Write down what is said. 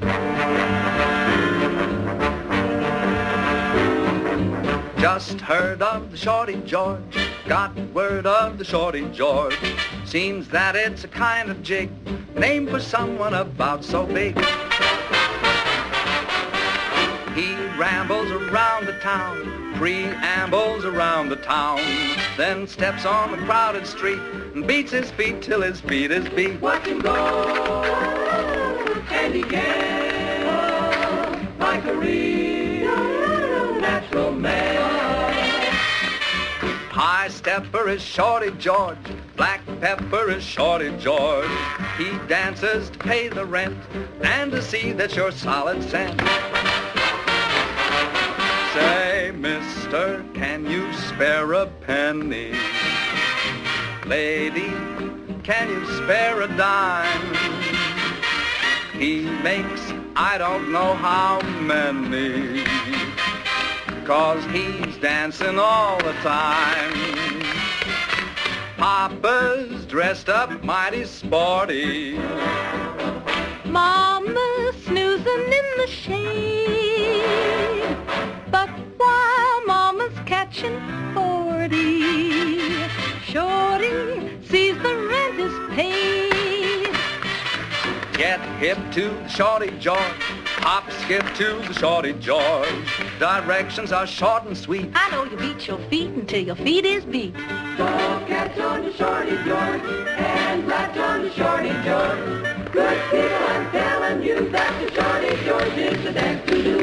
Just heard of the Shorty George, got word of the Shorty George. Seems that it's a kind of jig, named for someone about so big. He rambles around the town, preambles around the town, then steps on the crowded street and beats his feet till his feet is beat. Watch him go, and he can, like a real natural man. High stepper is Shorty George, black pepper is Shorty George. He dances to pay the rent and to see that you're solid cent. Say, mister, can you spare a penny? Lady, can you spare a dime? He makes I don't know how many, 'cause he's dancing all the time. Papa's dressed up mighty sporty. Mama's snoozing in the shade, but while Mama's catching 40, Shorty sees the rent is paid. Get hip to the Shorty George, hop, skip to the Shorty George. Directions are short and sweet. I know you beat your feet until your feet is beat. So catch on to Shorty George and latch on to Shorty George. Good people, I'm telling you that the Shorty George is the dance to do.